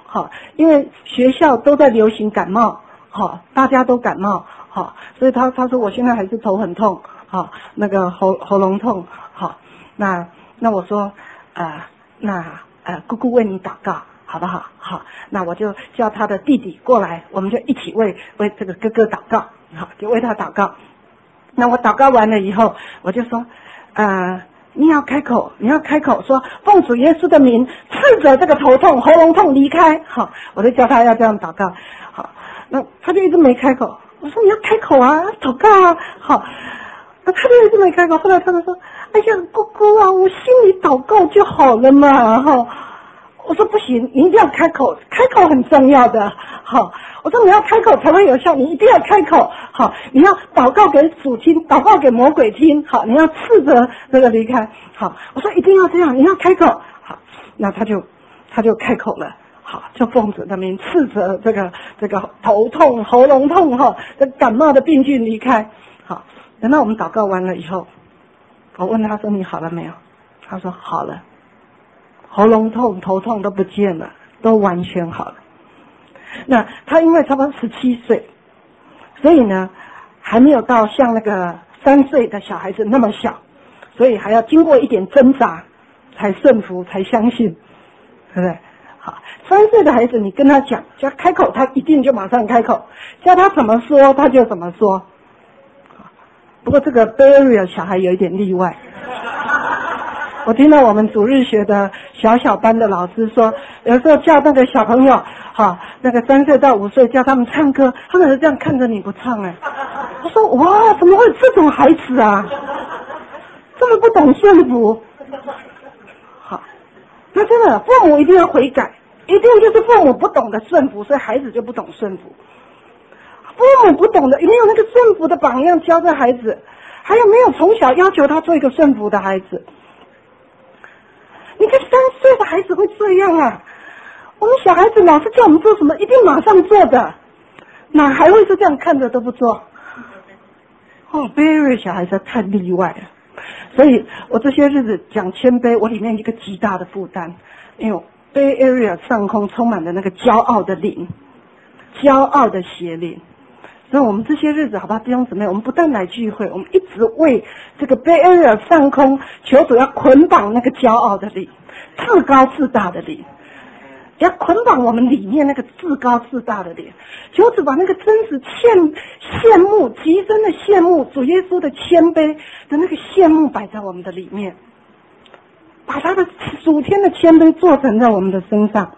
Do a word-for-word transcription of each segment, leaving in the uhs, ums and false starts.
好，因为学校都在流行感冒，好，大家都感冒，好，所以他他说我现在还是头很痛，好，那个喉喉咙痛，好，那那我说，呃，那呃姑姑为你祷告，好不好？好，那我就叫他的弟弟过来，我们就一起为为这个哥哥祷告，好，就为他祷告。那我祷告完了以后，我就说，呃。你要开口，你要开口说奉主耶稣的名斥责这个头痛、喉咙痛离开。好，我就叫他要这样祷告。好，那他就一直没开口。我说你要开口啊，祷告啊。好，那他就一直没开口。后来他就说：“哎呀，姑姑啊，我心里祷告就好了嘛。”哈，我说不行，你一定要开口，开口很重要的。好，我说你要开口才会有效，你一定要开口。好，你要祷告给主听，祷告给魔鬼听。好，你要斥责这个离开。好，我说一定要这样，你要开口。好，那他就他就开口了。好，就奉主的名斥责这个这个头痛、喉咙痛哈，这感冒的病菌离开。好，等到我们祷告完了以后，我问他说：“你好了没有？”他说：“好了。”喉咙痛、头痛都不见了，都完全好了。那他因为差不多十七岁，所以呢，还没有到像那个三岁的小孩子那么小，所以还要经过一点挣扎，才顺服，才相信，对不对？好，三岁的孩子，你跟他讲，叫开口，他一定就马上开口；叫他怎么说，他就怎么说。不过这个 Bay Area 小孩有一点例外。我听到我们主日学的小小班的老师说，有时候叫那个小朋友，哈，那个三岁到五岁叫他们唱歌，他们是这样看着你不唱哎。我说哇，怎么会有这种孩子啊？这么不懂顺服。好，那真的父母一定要悔改，一定就是父母不懂得顺服，所以孩子就不懂顺服。父母不懂得，有没有那个顺服的榜样教这孩子？还有没有从小要求他做一个顺服的孩子？你看三岁的孩子会这样啊？我们小孩子老师叫我们做什么，一定马上做的，哪还会是这样看着都不做？哦 ，Berry 小孩子太例外了。所以我这些日子讲谦卑，我里面一个极大的负担，因为 Bay Area 上空充满了那个骄傲的灵，骄傲的邪灵。所以我们这些日子，好吧，弟兄姊妹，我们不但来聚会，我们一直为这个 Bay Area 上空求主要捆绑那个骄傲的灵，自高自大的灵，要捆绑我们里面那个自高自大的灵，求主把那个真实羡羡慕极深的羡慕主耶稣的谦卑的那个羡慕摆在我们的里面，把他的属天的谦卑做成在我们的身上。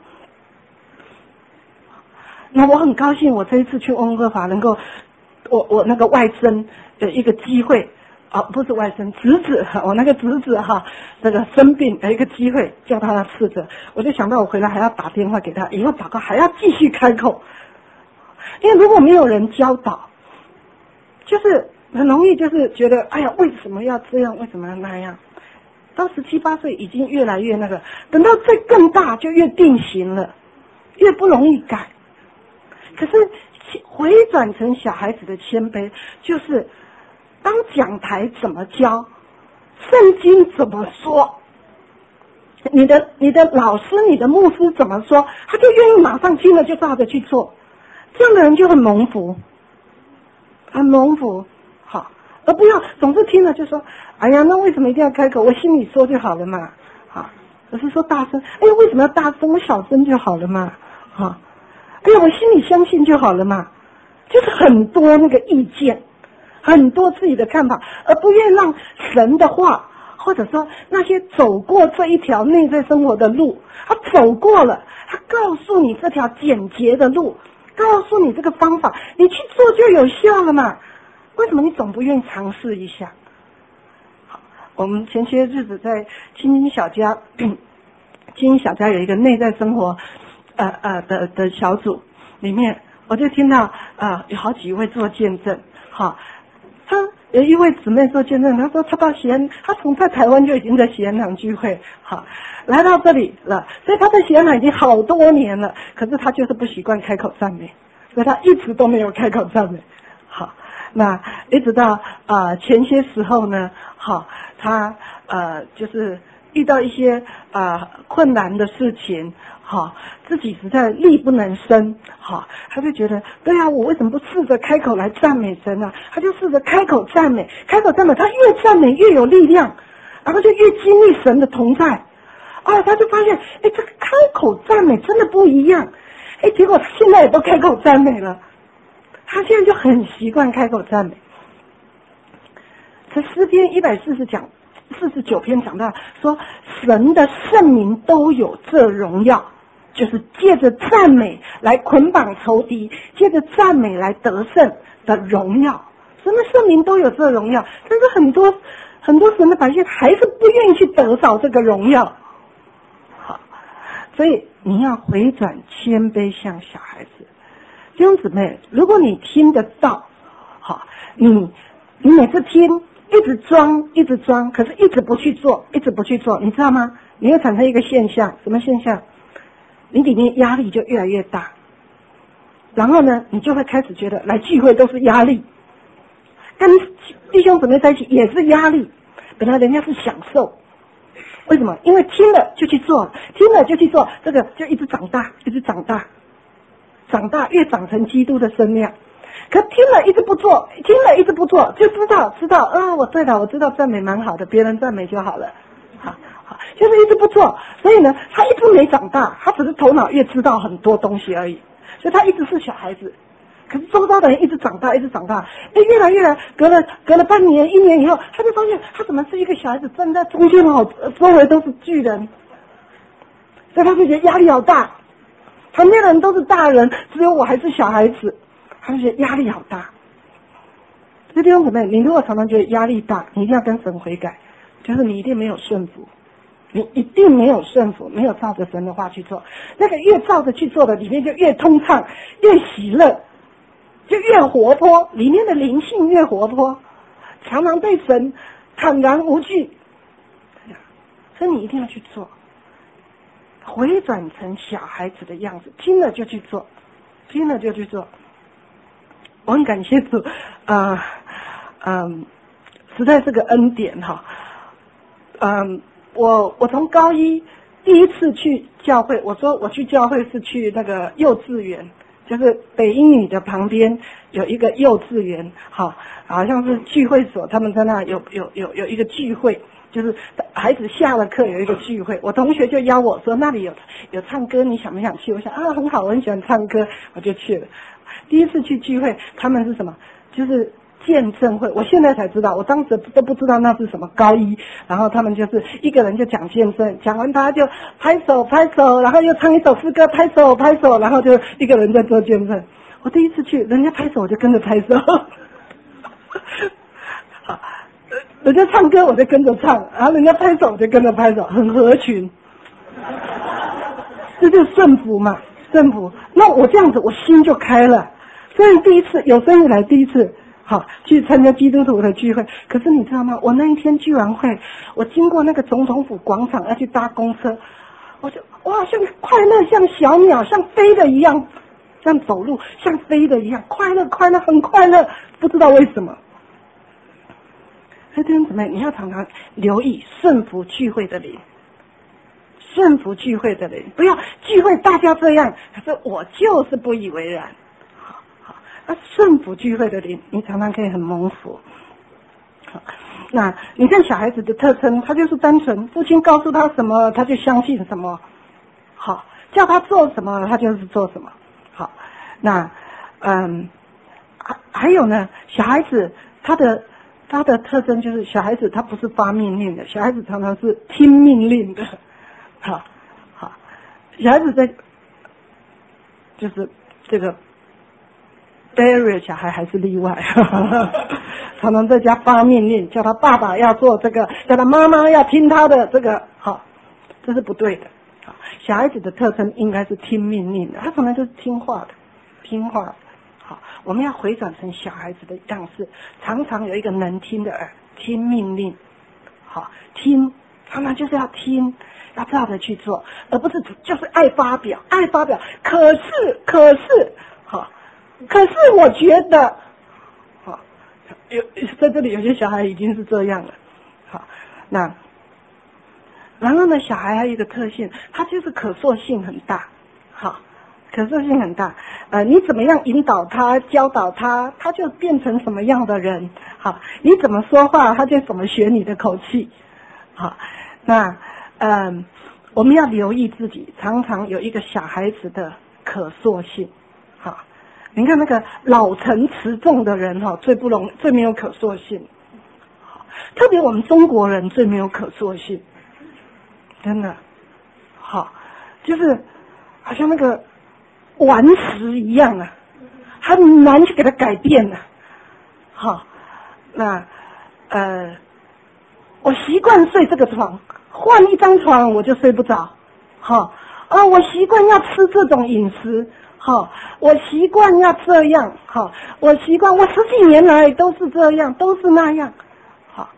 那我很高兴，我这一次去温哥华能够，我我那个外甥的一个机会，啊，不是外甥，侄子，我那个侄子哈，这个生病的一个机会，叫他来斥责，我就想到我回来还要打电话给他，以后祷告还要继续开口，因为如果没有人教导，就是很容易就是觉得，哎呀，为什么要这样，为什么要那样？到十七八岁已经越来越那个，等到再更大就越定型了，越不容易改。可是回转成小孩子的谦卑，就是当讲台怎么教，圣经怎么说，你的你的老师你的牧师怎么说，他就愿意马上听了就照着去做，这样的人就很蒙福，很蒙福。好，而不要总是听了就说，哎呀，那为什么一定要开口？我心里说就好了嘛。好，我是说大声，哎呀，为什么要大声？我小声就好了嘛。好。哎呀，我心里相信就好了嘛，就是很多那个意见，很多自己的看法，而不愿让神的话，或者说那些走过这一条内在生活的路，他走过了，他告诉你这条简洁的路，告诉你这个方法，你去做就有效了嘛。为什么你总不愿意尝试一下？好，我们前些日子在青青小家，青青小家有一个内在生活。呃呃的的小组里面，我就听到呃有好几位做见证，哈，他有一位姊妹做见证，她说她到喜安，她从在台湾就已经在喜安堂聚会，哈，来到这里了，所以她在喜安堂已经好多年了，可是她就是不习惯开口赞美，所以她一直都没有开口赞美，好，那一直到呃前些时候呢，好，她呃就是遇到一些呃困难的事情。 好，自己实在力不能生，好，他就觉得，对啊，我为什么不试着开口来赞美神呢？他就试着开口赞美，开口赞美，他越赞美越有力量，然后就越经历神的同在，啊，他就发现，哎，这个开口赞美真的不一样，哎，结果他现在也都开口赞美了，他现在就很习惯开口赞美。这诗篇一百四十讲。四十九篇讲到说，神的圣名都有这荣耀，就是借着赞美来捆绑仇敌，借着赞美来得胜的荣耀。神的圣名都有这荣耀，但是很多很多神的百姓还是不愿意去得着这个荣耀。好，所以你要回转谦卑，像小孩子。弟兄姊妹，如果你听得到，好，你你每次听。一直装，一直装，可是一直不去做，一直不去做，你知道吗？你会产生一个现象，什么现象？你里面压力就越来越大，然后呢，你就会开始觉得来聚会都是压力，跟弟兄姊妹在一起也是压力。本来人家是享受，为什么？因为听了就去做，听了就去做，这个就一直长大，一直长大，长大越长成基督的身量。可听了一直不做，听了一直不做，就知道知道，嗯，我对了，我知道赞美蛮好的，别人赞美就好了，好，好，就是一直不做，所以呢，他一直没长大，他只是头脑越知道很多东西而已，所以他一直是小孩子。可是周遭的人一直长大，一直长大，哎，越来越来，隔了隔了半年、一年以后，他就发现他怎么是一个小孩子站在中间哦，周围都是巨人，所以他就觉得压力好大，旁边的人都是大人，只有我还是小孩子。他就觉得压力好大。这弟兄姊妹，你如果常常觉得压力大，你一定要跟神悔改，就是你一定没有顺服，你一定没有顺服，没有照着神的话去做。那个越照着去做的，里面就越通畅，越喜乐，就越活泼，里面的灵性越活泼，常常对神坦然无惧。所以你一定要去做，回转成小孩子的样子，听了就去做，听了就去做。我很感谢主，啊、呃，嗯，实在是个恩典哈。嗯，我我从高一第一次去教会，我说我去教会是去那个幼稚园，就是北英语的旁边有一个幼稚园，好，好像是聚会所，他们在那有有有有一个聚会，就是孩子下了课有一个聚会，我同学就邀我说那里有有唱歌，你想不想去？我想啊很好，我很喜欢唱歌，我就去了。第一次去聚会，他们是什么？就是见证会。我现在才知道，我当时都不知道那是什么。高一，然后他们就是一个人就讲见证，讲完他就拍手拍手，然后又唱一首诗歌，拍手拍手，然后就一个人在做见证。我第一次去，人家拍手我就跟着拍手，好，人家唱歌我就跟着唱，然后人家拍手我就跟着拍手，很合群。这就是顺服嘛。政府，那我这样子，我心就开了。虽然第一次有生以来第一次，好去参加基督徒的聚会，可是你知道吗？我那一天聚完会，我经过那个总统府广场要去搭公车，我就哇，像快乐，像小鸟，像飞的一样，像走路，像飞的一样，快乐，快乐，很快乐，不知道为什么。所以弟兄姊妹，你要常常留意顺服聚会的灵。顺服聚会的人，不要聚会大家这样，可是我就是不以为然。好，好，那顺服聚会的人，你常常可以很蒙福。好，那你看小孩子的特征，他就是单纯，父亲告诉他什么，他就相信什么。好，叫他做什么，他就是做什么。好，那嗯，还还有呢，小孩子他的他的特征就是，小孩子他不是发命令的，小孩子常常是听命令的。好，好，小孩子在就是这个 Barry 小孩还是例外，常常在家发命令，叫他爸爸要做这个，叫他妈妈要听他的这个，好，这是不对的。好，小孩子的特征应该是听命令的，他常常就是听话的，听话的。好，我们要回转成小孩子的样式，常常有一个能听的耳，听命令。好，听，常常就是要听。要照着去做，而不是就是爱发表，爱发表。可是，可是，好，可是我觉得，好，有在这里有些小孩已经是这样了。好，那然后呢，小孩还有一个特性，他就是可塑性很大，好，可塑性很大。呃，你怎么样引导他、教导他，他就变成什么样的人。好，你怎么说话，他就怎么学你的口气。好，那嗯、呃，我们要留意自己，常常有一个小孩子的可塑性。好，你看那个老成持重的人哈，最不容最没有可塑性。好，特别我们中国人最没有可塑性。真的，好，就是好像那个顽石一样啊，很难去给它改变的、啊。好，那呃，我习惯睡这个床，换一张床我就睡不着。好啊，我习惯要吃这种饮食，好，我习惯要这样，好，我习惯我十几年来都是这样，都是那样，好，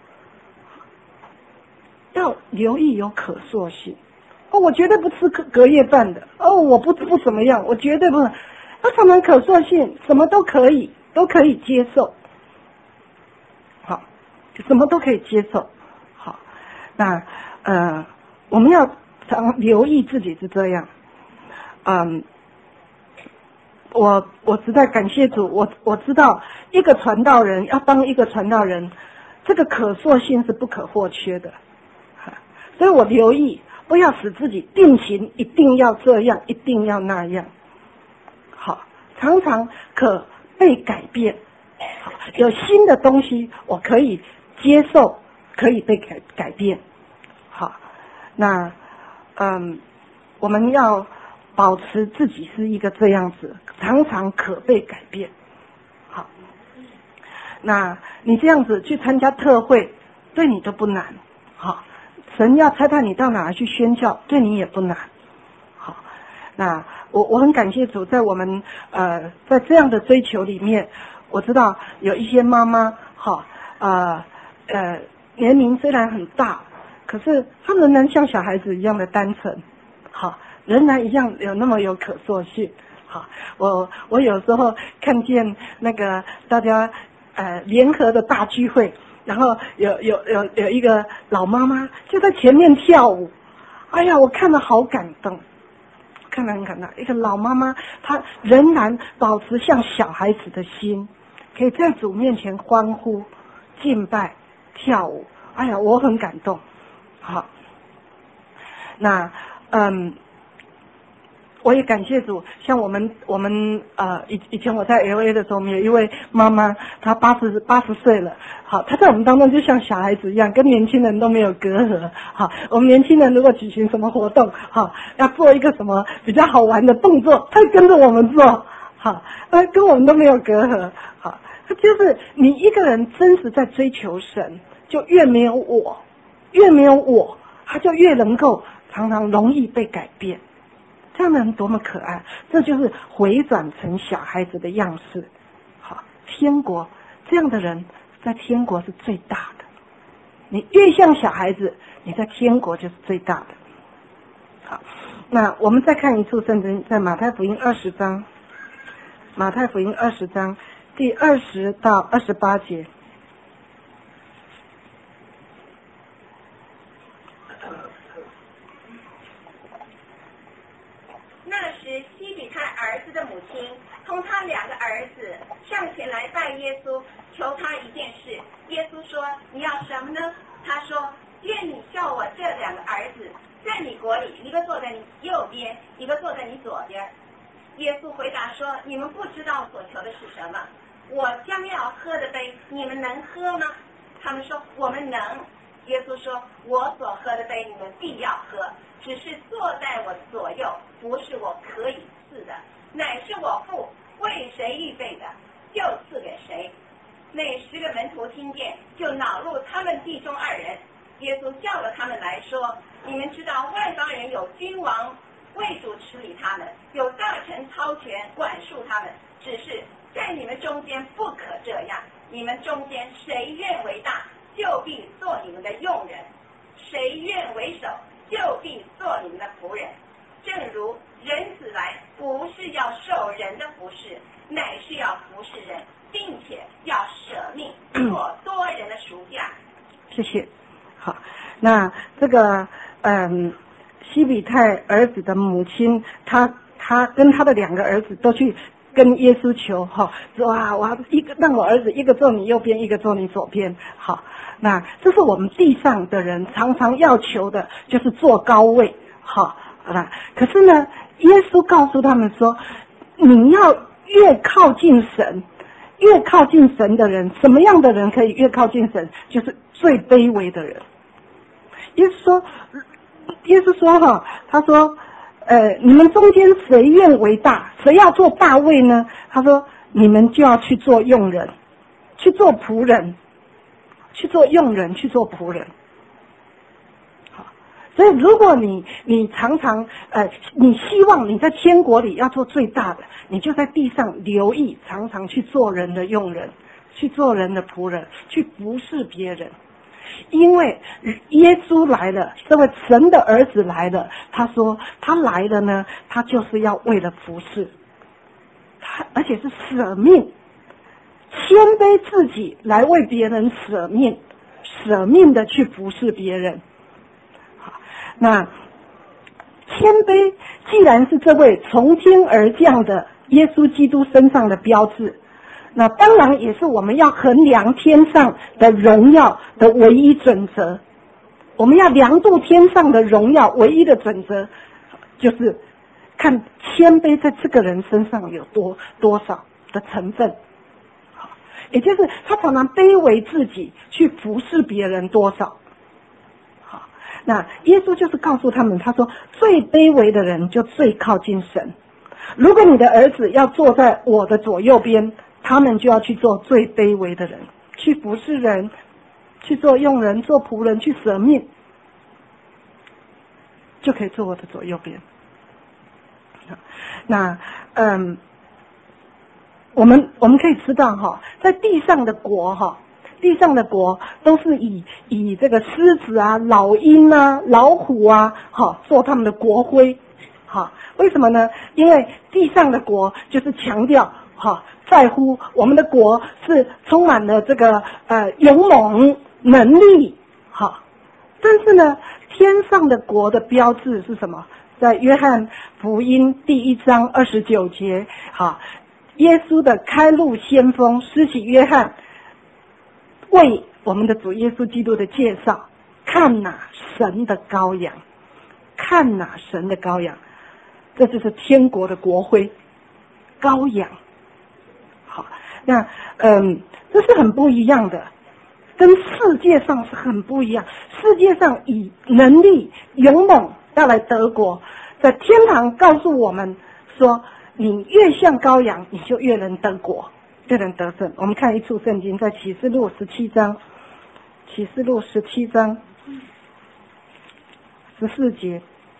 要留意有可塑性。哦，我绝对不吃隔隔夜饭的。哦，我不不怎么样，我绝对不。它常常可塑性，什么都可以，都可以接受。好，什么都可以接受。好，那呃，我们要常留意自己是这样。嗯，我我实在感谢主，我我知道一个传道人要当一个传道人，这个可塑性是不可或缺的。所以我留意。不要使自己定型，一定要这样，一定要那样。好，常常可被改变。好，有新的东西我可以接受，可以被改改变。好，那嗯，我们要保持自己是一个这样子，常常可被改变。好，那你这样子去参加特会，对你都不难。好。神要差派你到哪去宣教，对你也不难。好，那我我很感谢主，在我们呃在这样的追求里面，我知道有一些妈妈，好呃呃年龄虽然很大，可是她仍然像小孩子一样的单纯，好，仍然一样有那么有可塑性。好，我我有时候看见那个大家呃联合的大聚会。然后有有有有一个老妈妈就在前面跳舞，哎呀，我看了好感动，看了很感动。一个老妈妈，她仍然保持像小孩子的心，可以在主面前欢呼、敬拜、跳舞。哎呀，我很感动。好，那嗯。我也感谢主，像我们我们呃以以前我在 L A 的时候，我们有一位妈妈，她八十八十岁了，好，她在我们当中就像小孩子一样，跟年轻人都没有隔阂。好，我们年轻人如果举行什么活动，好，要做一个什么比较好玩的动作，她跟着我们做，好，呃，跟我们都没有隔阂。好，就是你一个人真实在追求神，就越没有我，越没有我，他就越能够常常容易被改变。这样的人多么可爱，这就是回转成小孩子的样式。好，天国这样的人在天国是最大的。你越像小孩子，你在天国就是最大的。好，那我们再看一处圣经，在马太福音二十章，马太福音二十章第二十到二十八节。 那时，西比他儿子的母亲同他两个儿子上前来拜耶稣，求他一件事。耶稣说：“你要什么呢？”他说：“愿你叫我这两个儿子在你国里，一个坐在你右边，一个坐在你左边。”耶稣回答说：“你们不知道所求的是什么。我将要喝的杯，你们能喝吗？”他们说：“我们能。”耶稣说：“我所喝的杯，你们必要喝。只是坐在我左右，不是我可以赐的，乃是我父为谁预备的，就赐给谁。”那十个门徒听见，就恼怒他们弟兄二人。耶稣叫了他们来说：“你们知道外邦人有君王为主持理他们，有大臣操权管束他们，只是在你们中间不可这样。你们中间谁愿为大，就必做你们的用人；谁愿为首，就必做你们的仆人。正如人子来，不是要受人的服侍，乃是要服侍人，并且要舍命做多人的赎价。” 谢谢。好，那这个嗯，西比泰儿子的母亲，他他跟他的两个儿子都去跟耶稣求哈，说啊，我一个让我儿子一个坐你右边，一个坐你左边。好，那这是我们地上的人常常要求的，就是坐高位。好，好了，可是呢，耶稣告诉他们说，你要越靠近神。越靠近神的人，什么样的人可以越靠近神？就是最卑微的人。耶稣说，耶稣说哈，他说，呃，你们中间谁愿为大，谁要做大位呢？他说，你们就要去做用人，去做仆人，去做用人，去做仆人。所以，如果你你常常呃，你希望你在天国里要做最大的，你就在地上留意，常常去做人的用人，去做人的仆人，去服侍别人。因为耶稣来了，这位神的儿子来了，他说他来了呢，他就是要为了服侍，他而且是舍命，谦卑自己来为别人舍命，舍命的去服侍别人。那谦卑既然是这位从天而降的耶稣基督身上的标志，那当然也是我们要衡量天上的荣耀的唯一准则。我们要量度天上的荣耀唯一的准则，就是看谦卑在这个人身上有多多少的成分，也就是他常常卑微自己去服侍别人多少。那耶稣就是告诉他们，他说最卑微的人就最靠近神。如果你的儿子要坐在我的左右边，他们就要去做最卑微的人，去服侍人，去做用人，做仆人，去舍命，就可以坐我的左右边。那嗯，我们我们可以知道哈，在地上的国哈。地上的国都是以以这个狮子啊、老鹰啊、老虎啊，哈，做他们的国徽，哈，为什么呢？因为地上的国就是强调，哈，在乎我们的国是充满了这个呃勇猛能力，哈，但是呢，天上的国的标志是什么？在约翰福音第一章二十九节，哈，耶稣的开路先锋施洗约翰。为我们的主耶稣基督的介绍，看哪神的羔羊，看哪神的羔羊，这就是天国的国徽，羔羊。好，那嗯，这是很不一样的，跟世界上是很不一样。世界上以能力、勇猛要来得国，在天堂告诉我们说，你越像羔羊，你就越能得国。越能得胜。我们看一处圣经，在启示录十七章，启示录十七章十四节，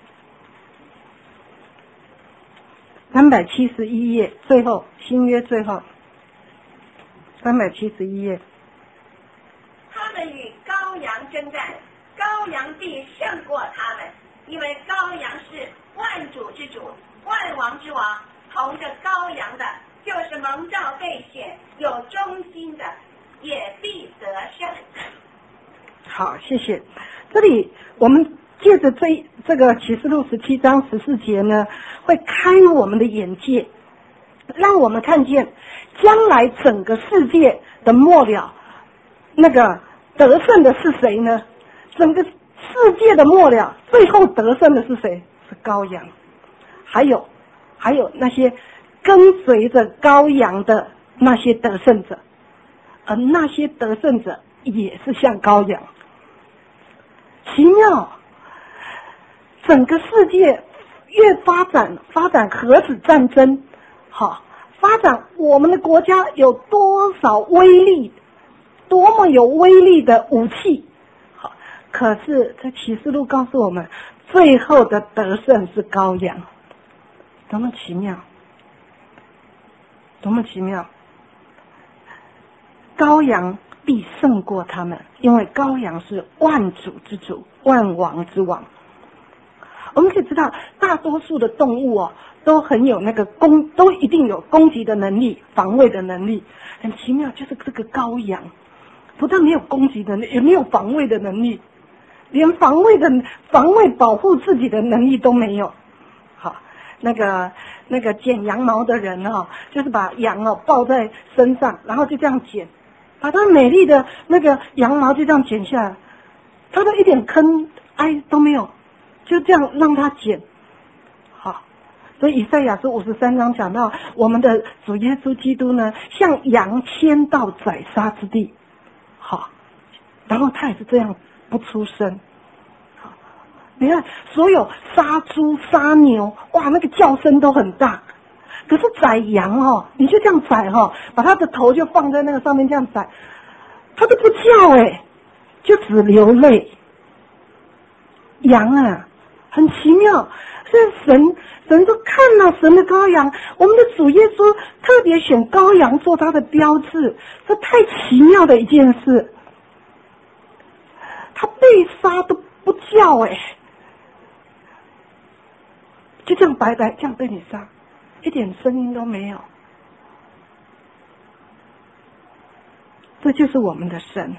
三百七十一页，最后新约最后三百七十一页。 他们与羔羊征战，羔羊必胜过他们，因为羔羊是万主之主，万王之王，同着羔羊的。就是蒙召被选有忠心的，也必得胜。 好，谢谢。这里我们借着这这个启示录十七章十四节呢，会开我们的眼界，让我们看见将来整个世界的末了，那个得胜的是谁呢？整个世界的末了，最后得胜的是谁？是羔羊。还有，还有那些跟随着羔羊的那些得胜者，而那些得胜者也是像羔羊。奇妙，整个世界越发展，发展核子战争，好，发展我们的国家有多少威力，多么有威力的武器，好，可是在启示录告诉我们，最后的得胜是羔羊，多么奇妙！多么奇妙！羔羊必胜过他们，因为羔羊是万主之主，万王之王。我们可以知道，大多数的动物哦，都很有那个攻，都一定有攻击的能力、防卫的能力。很奇妙，就是这个羔羊，不但没有攻击能力，也没有防卫的能力。 连防卫的防卫保护自己的能力都没有。好，那个那个剪羊毛的人哦，就是把羊哦抱在身上，然后就这样剪，把它美丽的那个羊毛就这样剪下来，他都一点吭哀都没有，就这样让他剪。好，所以以赛亚书五十三章讲到，我们的主耶稣基督呢，像羊牵到宰杀之地。好，然后他也是这样不出声。好，你看所有杀猪杀牛，哇，那个叫声都很大。可是宰羊哦，你就这样宰哦，把他的头就放在那个上面这样宰，他都不叫哎，就只流泪。羊啊，很奇妙，所以神神说看了神的羔羊，我们的主耶稣特别选羔羊做他的标志，这太奇妙的一件事。他被杀都不叫哎，就这样白白这样被你杀，一点声音都没有。这就是我们的神，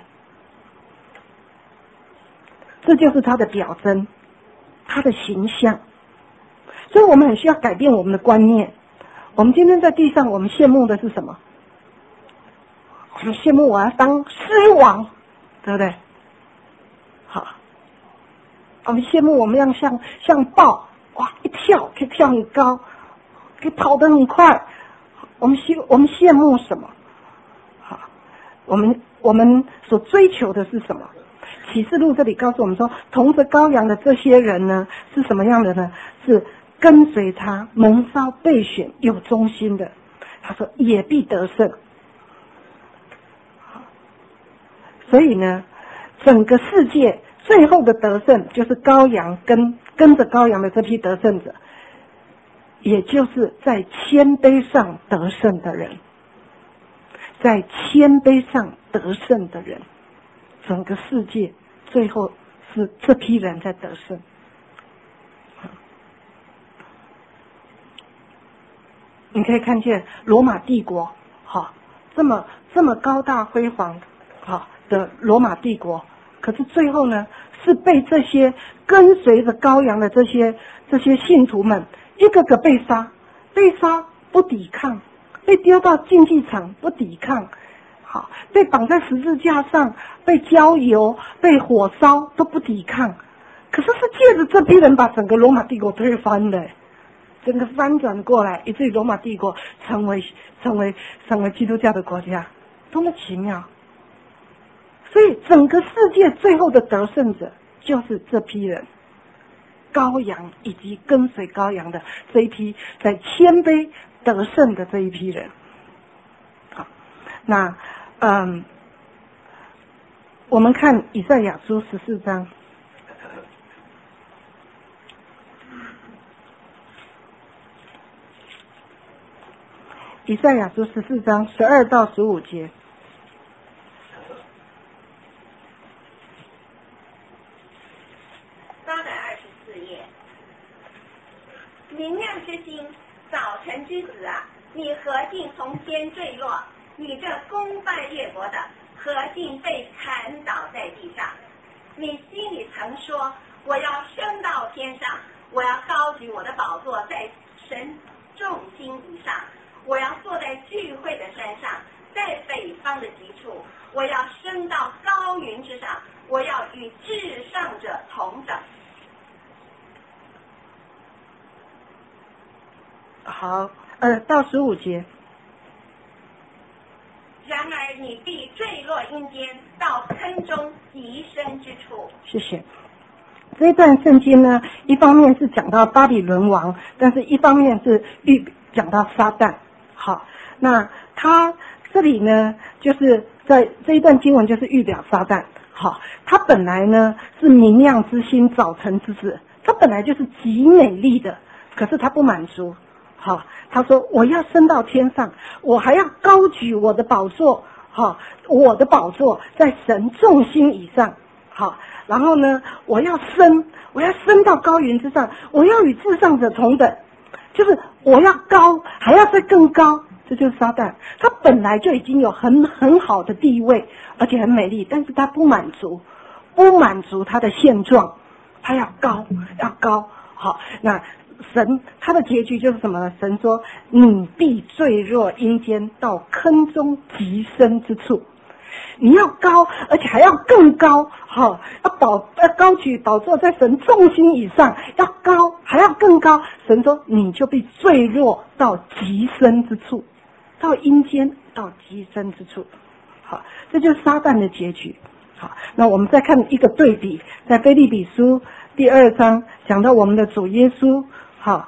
这就是他的表征，他的形象。所以我们很需要改变我们的观念。我们今天在地上，我们羡慕的是什么？我们羡慕我要当狮王，对不对？好，我们羡慕我们要像像豹，哇，一跳可以跳很高，可以跑得很快。我们羡我们羡慕什么？好，我们我们所追求的是什么？启示录这里告诉我们说，同着羔羊的这些人呢，是什么样的呢？是跟随他，蒙召备选，有忠心的。他说也必得胜。所以呢，整个世界最后的得胜就是羔羊跟跟着羔羊的这批得胜者，也就是在谦卑上得胜的人，在谦卑上得胜的人，整个世界最后是这批人在得胜。你可以看见罗马帝国，好，这么这么高大辉煌，好的罗马帝国，可是最后呢，是被这些跟随着羔羊的这些这些信徒们，一个个被杀，被杀不抵抗，被丢到竞技场不抵抗，好，被绑在十字架上，被浇油，被火烧都不抵抗。可是是借着这批人把整个罗马帝国推翻的。整个翻转过来，以至于罗马帝国成为成为成为基督教的国家，多么奇妙！所以整个世界最后的得胜者就是这批人，羔羊以及跟随羔羊的这一批在谦卑得胜的这一批人。好，那嗯，我们看以赛亚书十四章。以赛亚书十四章十二到十五节。 八百二十四页。明亮之星，早晨之子啊，你何竟从天坠落？你这攻败列国的，何竟被砍倒在地上？你心里曾说，我要升到天上，我要高举我的宝座在神众星以上。我要坐在聚会的山上，在北方的极处，我要升到高云之上，我要与至上者同等。 好，呃，到十五节。 然而你必坠落阴间，到坑中极深之处。 谢谢。这一段圣经呢，一方面是讲到巴比伦王，但是一方面是预讲到撒旦。好，那他这里呢，就是在这一段经文就是预表撒旦。好，他本来呢是明亮之星，早晨之子，他本来就是极美丽的，可是他不满足。好，他说我要升到天上，我还要高举我的宝座。好，我的宝座在神众星以上。好，然后呢，我要升，我要升到高云之上，我要与至上者同等。就是我要高，还要再更高，这就是撒旦。他本来就已经有很很好的地位，而且很美丽，但是他不满足。 不满足他的现状，他要高，要高。好，那神他的结局就是什么呢？神说：“你必坠落阴间，到坑中极深之处。”你要高，而且还要更高，好，要宝要高举宝座在神众心以上，要高，还要更高。神说，你就被坠落到极深之处，到阴间，到极深之处。好，这就是撒旦的结局。好，那我们再看一个对比，在腓立比书第二章讲到我们的主耶稣。好，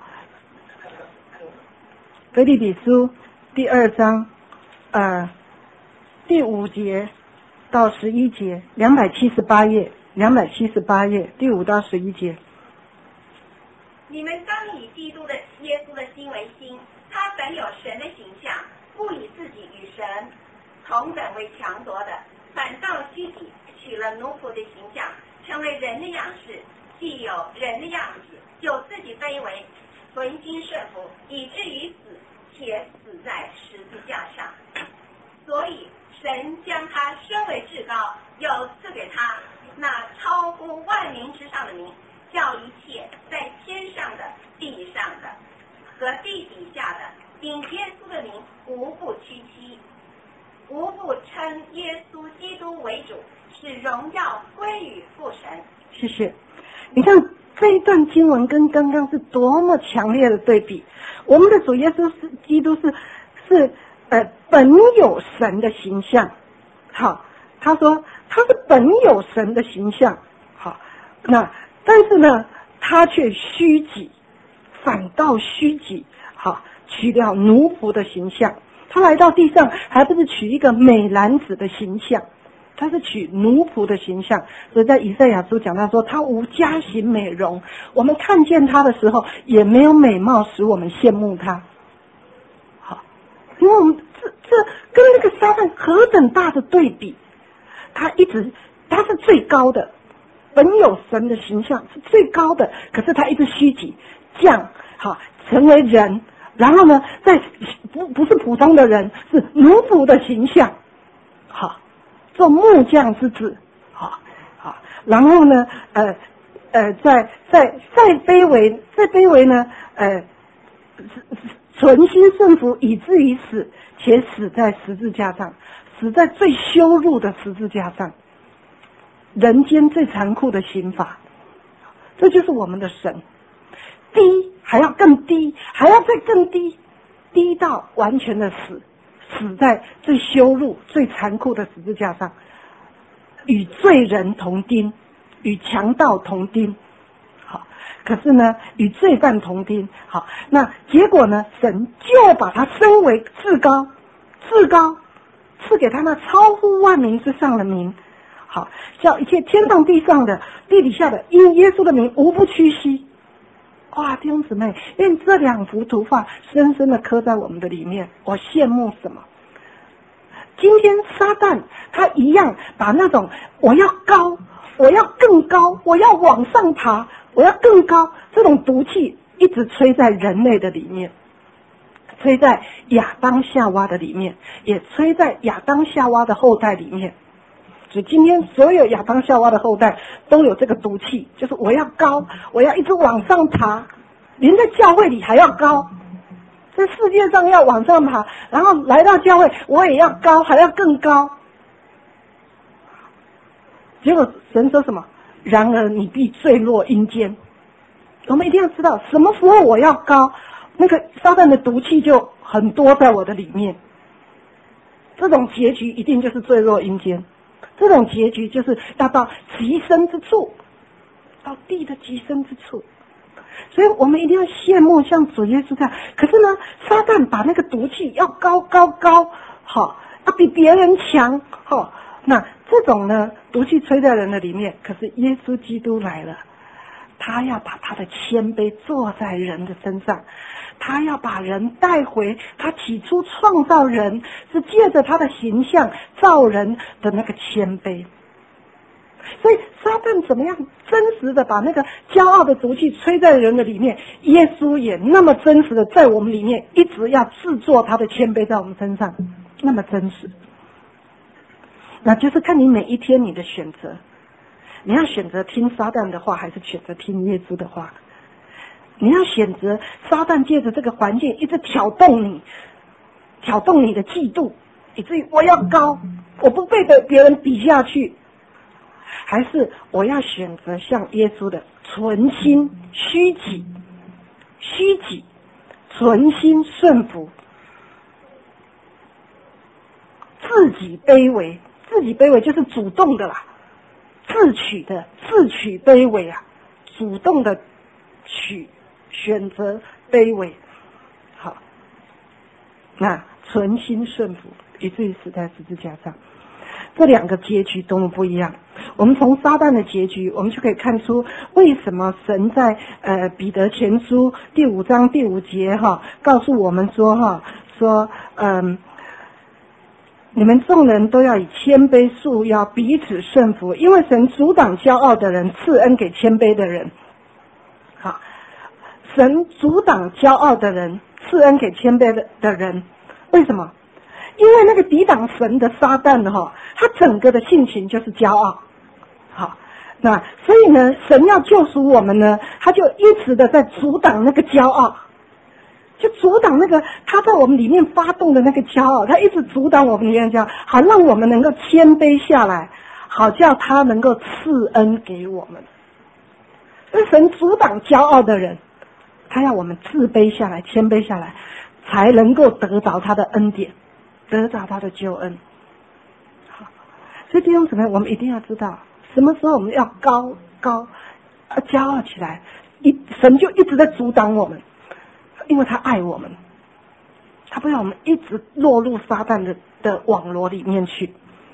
腓立比书第二章，呃。第五节到十一节，两百七十八页，两百七十八页，第五到十一节。 你们当以基督的耶稣的心为心，他本有神的形象，不以自己与神同等为强夺的，反倒虚己，取了奴仆的形象，成为人的样式。既有人的样子，就自己卑微，存心顺服，以至于死，且死在十字架上。所以神将他升为至高，又赐给他那超乎万民之上的名，叫一切在天上的、地上的和地底下的，因耶稣的名无不屈膝，无不称耶稣基督为主，使荣耀归于父神。 谢谢。你看这一段经文跟刚刚是多么强烈的对比。我们的主耶稣是基督是是呃本有神的形象。好，他说他是本有神的形象。好，那但是呢他却虚己，反倒虚己，好，取了奴仆的形象。他来到地上还不是取一个美男子的形象，他是取奴仆的形象。所以在以赛亚书讲到说，他无佳形美容，我们看见他的时候也没有美貌使我们羡慕他。好，因为我们这这跟那个撒旦何等大的对比。他一直他是最高的，本有神的形象是最高的，可是他一直虚己降，好，成为人，然后呢在不不是普通的人，是奴仆的形象，好，做木匠之子，好好，然后呢呃呃在在再卑微再卑微呢呃存心顺服，以至于死，且死在十字架上，死在最羞辱的十字架上，人间最残酷的刑罚。这就是我们的神，低还要更低，还要再更低，低到完全的死，死在最羞辱最残酷的十字架上，与罪人同钉，与强盗同钉。好，可是呢与罪犯同钉。好，那结果呢神就把他升为至高，至高赐给他那超乎万民之上的名，好，叫一切天上地上的地底下的，因耶稣的名无不屈膝。哇，弟兄姊妹，愿这两幅图画深深的刻在我们的里面。我羡慕什么？今天撒旦他一样把那种我要高，我要更高，我要往上爬，我要更高，这种毒气一直吹在人类的里面，吹在亚当夏娃的里面，也吹在亚当夏娃的后代里面。所以今天所有亚当夏娃的后代都有这个毒气，就是我要高，我要一直往上爬，连在教会里还要高，在世界上要往上爬，然后来到教会我也要高，还要更高。结果神说什么？然而你必坠落阴间。我们一定要知道什么时候我要高，那个撒旦的毒气就很多在我的里面，这种结局一定就是坠落阴间，这种结局就是要到极深之处，到地的极深之处。所以我们一定要羡慕像主耶稣这样。可是呢撒旦把那个毒气要高高高，好，要比别人强，好，那这种呢毒气吹在人的里面，可是耶稣基督来了，他要把他的谦卑坐在人的身上，他要把人带回他起初创造人是借着他的形象造人的那个谦卑。所以撒旦怎么样真实的把那个骄傲的毒气吹在人的里面，耶稣也那么真实的在我们里面一直要制作他的谦卑在我们身上，那么真实。那就是看你每一天你的选择， 你要选择听撒旦的话，还是选择听耶稣的话？你要选择撒旦借着这个环境一直挑动你，挑动你的嫉妒，以至于我要高，我不被别人比下去，还是我要选择像耶稣的存心虚己，虚己，存心顺服，自己卑微，自己卑微就是主动的啦，自取的，自取卑微啊，主动的取，选择卑微。好，那存心顺服，以至于死在十字架上。这两个结局多么不一样！我们从撒旦的结局，我们就可以看出为什么神在呃彼得前书第五章第五节哈告诉我们说哈说嗯、呃，你们众人都要以谦卑束腰，彼此顺服，因为神阻挡骄傲的人，赐恩给谦卑的人。好，神阻挡骄傲的人，赐恩给谦卑的的人，为什么？因为那个抵挡神的撒旦哈，他整个的性情就是骄傲。好，那所以呢，神要救赎我们呢，他就一直的在阻挡那个骄傲，就阻挡那个他在我们里面发动的那个骄傲，他一直阻挡我们里面骄傲，好让我们能够谦卑下来，好叫他能够赐恩给我们。所以神阻挡骄傲的人，他要我们自卑下来，谦卑下来，才能够得着他的恩典，得着他的救恩。好，所以弟兄姊妹，我们一定要知道，什么时候我们要高高啊骄傲起来，一神就一直在阻挡我们，因为他爱我们，他不让我们一直落入撒旦的的网罗里面去。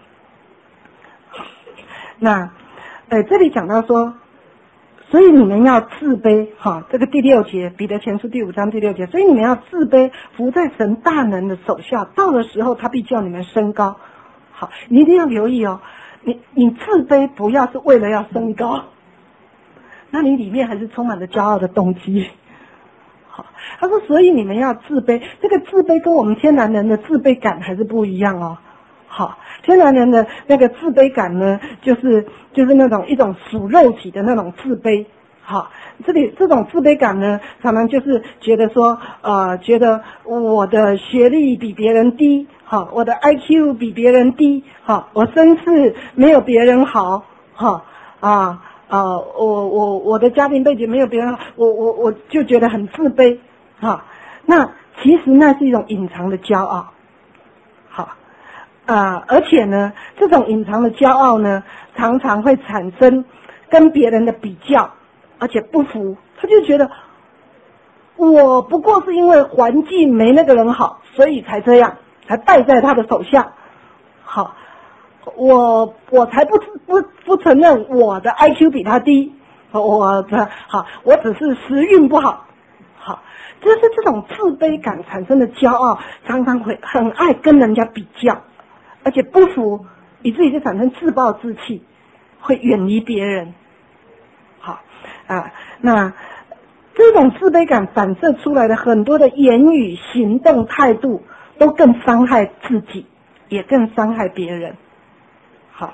那呃这里讲到说，所以你们要自卑，哈，这个第六节，彼得前书第五章第六节，所以你们要自卑，服在神大能的手下，到的时候他必叫你们升高。好，你一定要留意哦，你你自卑不要是为了要升高，那你里面还是充满了骄傲的动机。好，他说，所以你们要自卑，这个自卑跟我们天然人的自卑感还是不一样哦。好，天然人的那个自卑感呢，就是就是那种一种属肉体的那种自卑。好，这里这种自卑感呢，常常就是觉得说，呃，觉得我的学历比别人低，好，我的 I Q 比别人低，好，我身世没有别人好，好啊啊，我我我的家庭背景没有别人好，我我我就觉得很自卑，好，那其实那是一种隐藏的骄傲，好。啊，而且呢，这种隐藏的骄傲呢，常常会产生跟别人的比较，而且不服，他就觉得我不过是因为环境没那个人好，所以才这样，才败在他的手下。好，我我才不不不承认我的 I Q 比他低，我的好，我只是时运不好。好，就是这种自卑感产生的骄傲，常常会很爱跟人家比较。而且不服，以至于就产生自暴自弃，会远离别人。好啊，那这种自卑感反射出来的很多的言语、行动、态度，都更伤害自己，也更伤害别人。好，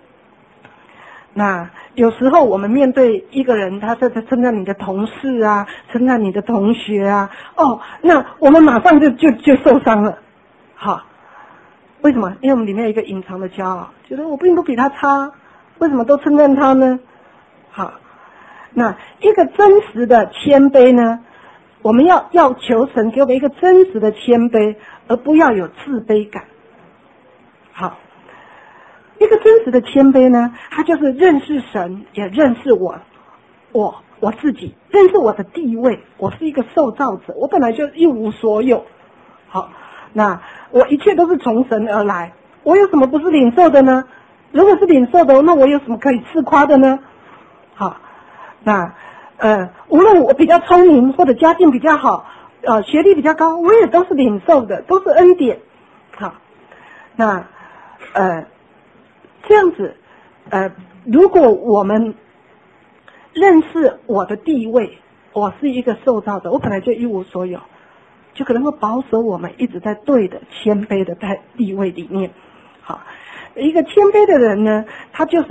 那有时候我们面对一个人，他在称赞你的同事啊，称赞你的同学啊，哦，那我们马上就就就受伤了。好。为什么？因为我们里面有一个隐藏的骄傲，觉得我并不比他差，为什么都称赞他呢？好，那一个真实的谦卑呢，我们要要求神给我们一个真实的谦卑，而不要有自卑感。好，一个真实的谦卑呢，他就是认识神，也认识我，我我自己，认识我的地位，我是一个受造者，我本来就一无所有。好。那我一切都是从神而来，我有什么不是领受的呢？如果是领受的，那我有什么可以自夸的呢？好，那呃，无论我比较聪明或者家境比较好，呃，学历比较高，我也都是领受的，都是恩典。好，那呃，这样子，呃，如果我们认识我的地位，我是一个受造者，我本来就一无所有。就可能会保守我们一直在对的谦卑的在地位里面。好，一个谦卑的人呢，他就是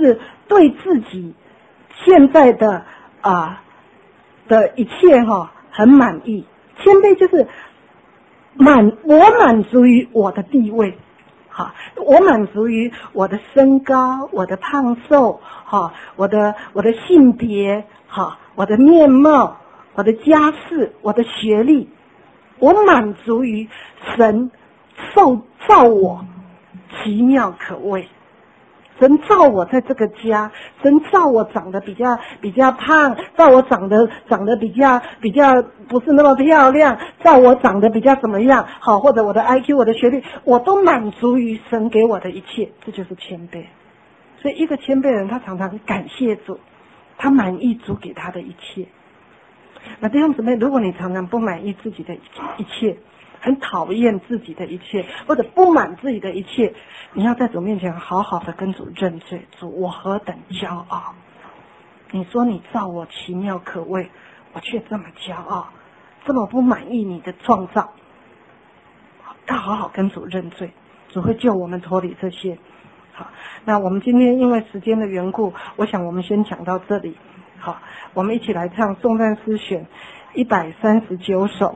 对自己现在的啊的一切哈、哦、很满意。谦卑就是满我满足于我的地位，好，我满足于我的身高、我的胖瘦，好，我的我的性别，好，我的面貌、我的家世、我的学历，我满足于神受造我奇妙可畏。神造我在这个家，神造我长得比较比较胖，造我长得长得比较比较不是那么漂亮，造我长得比较怎么样，好，或者我的 I Q 我的学历，我都满足于神给我的一切，这就是谦卑。所以一个谦卑人，他常常感谢主，他满意主给他的一切。那弟兄姊妹，如果你常常不满意自己的一切，很讨厌自己的一切，或者不满自己的一切，你要在主面前好好的跟主认罪。主，我何等骄傲！你说你造我奇妙可畏，我却这么骄傲，这么不满意你的创造。要好好跟主认罪，主会救我们脱离这些。好，那我们今天因为时间的缘故，我想我们先讲到这里。好，我们一起来唱颂赞诗选一百三十九首。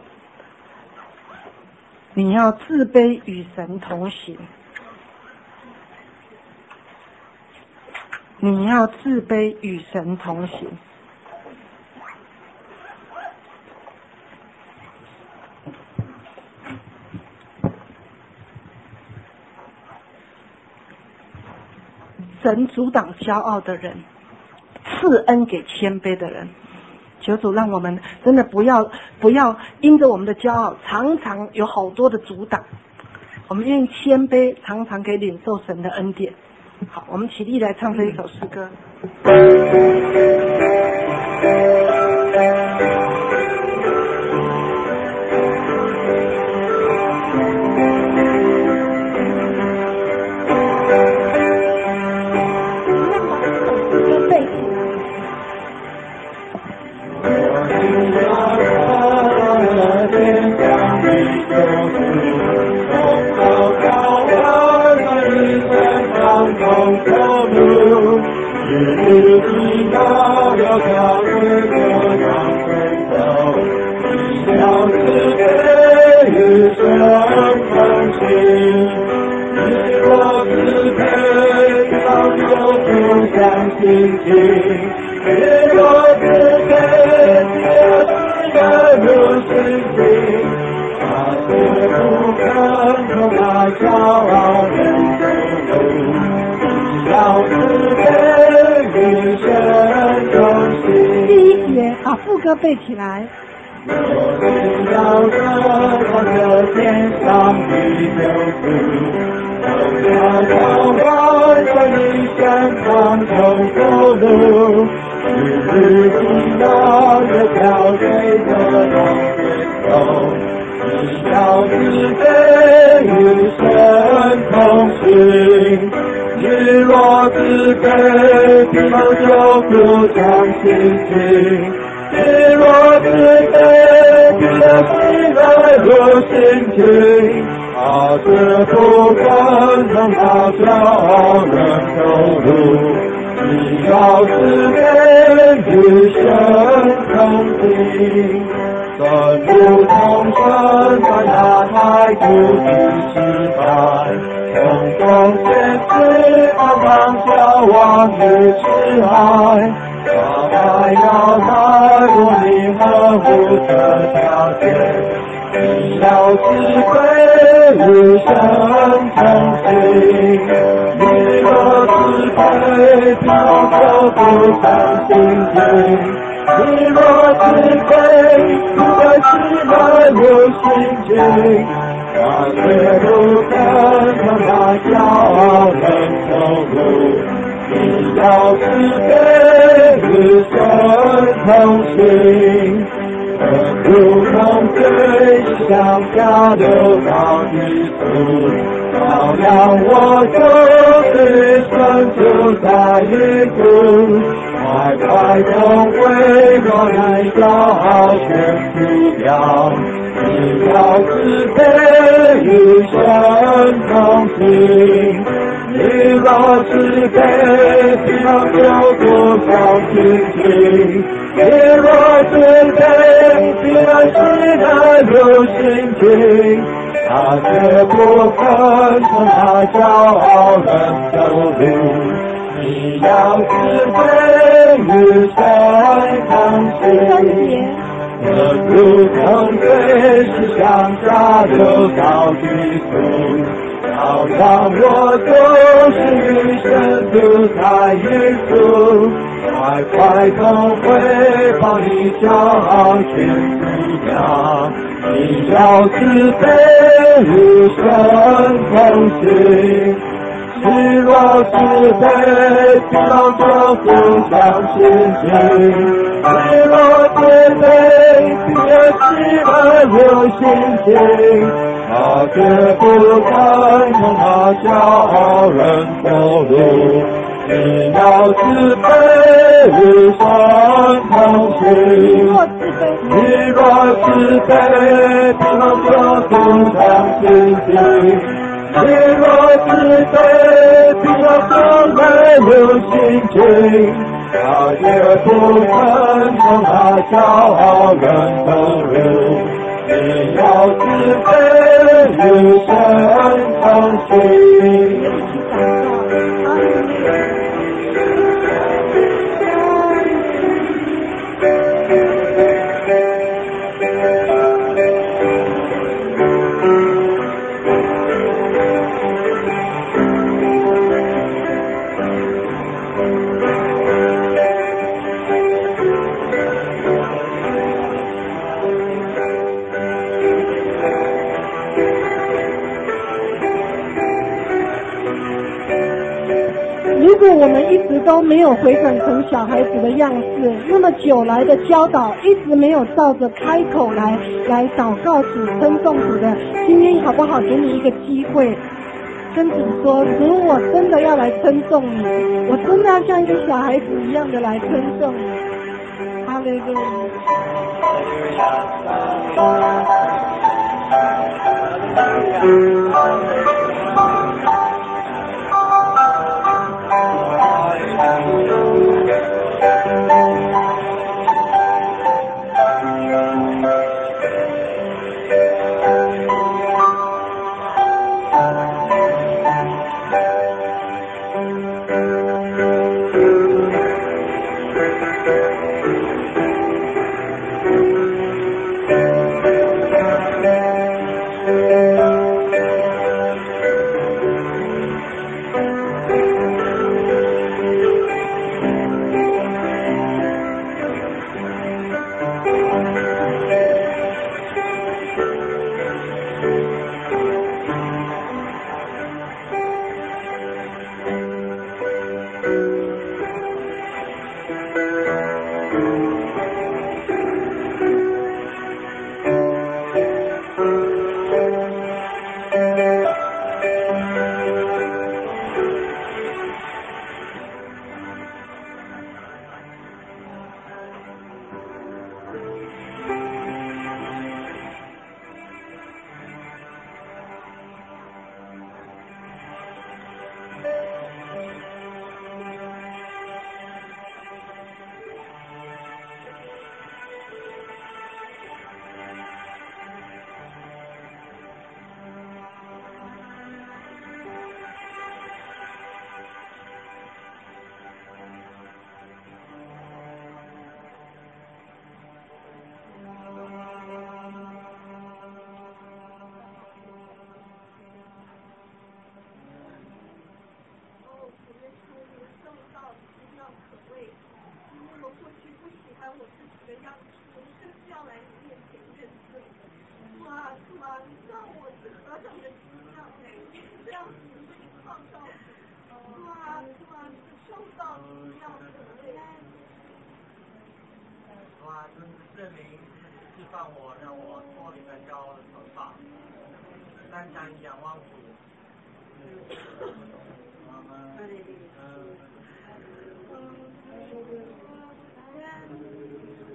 你要自卑与神同行，你要自卑与神同行。神阻挡骄傲的人，赐恩给谦卑的人。求主让我们真的不要不要因着我们的骄傲，常常有好多的阻挡。我们愿意谦卑，常常可以领受神的恩典。好，我们起立来唱这一首诗歌。副歌背起来。我知道这光着天上的救主，从他朝万在你身上走走路，日日听到这飘水的浪水手，你要自卑与神同行，日落自卑，地方就不相信心。日落之悲，你的喜乐和心情，啊，这不可能把骄傲人走路，你要自卑与神同行，神不同神，在那态度与失败，从中显示放荡骄傲与痴爱。他还要太过你呵护的条件，你要自卑与神同行，你若自卑，就就不相信心，你若自卑，不会失败有心情，那绝不可能把骄傲人走路，你要自卑与神同行，人如同水向下流到底处，照亮我就是神就在一处，快快从微弱来骄傲全除掉，你要自卑与神同行， 你若是悲，地上有多少心情？你若是悲，地上是哪有心情？他却不肯从他骄傲人走路。你要是悲与神同行，何如同水是向下流到底处？好让我都是与神同在一处，快快同回报你骄傲全不要。你要是悲与神同行，你若是悲，地上就不相信心；你若是悲，地上是很有心情。他绝不肯从他骄傲人走路。你要是悲与神同行，你若是悲，地上就不相信心。你若是悲，地上就没有心情。他绝不肯从他骄傲人走路。你要是悲与神同行。 如果我们一直都没有回转成小孩子的样式，那么久来的教导一直没有照着开口来来祷告主、称颂主的，今天好不好给你一个机会，跟主说，主，我真的要来称颂你，我真的要像一个小孩子一样的来称颂你。哈利路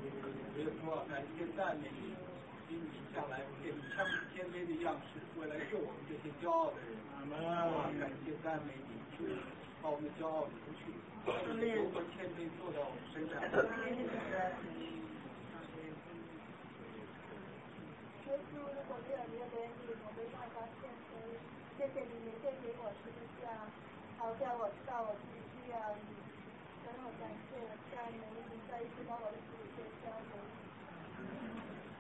赞美你，因你将来变成谦卑的样式，为了是我们这些骄傲的人。啊，感谢赞美你，去把我们的骄傲除去，由和谦卑坐到我们身上。 耶稣，如果没有你的怜悯，我没办法献身。谢谢你每天给我十字架，好叫我知道我自己需要你。然后感谢赞美你，再一次把我的主权交给你。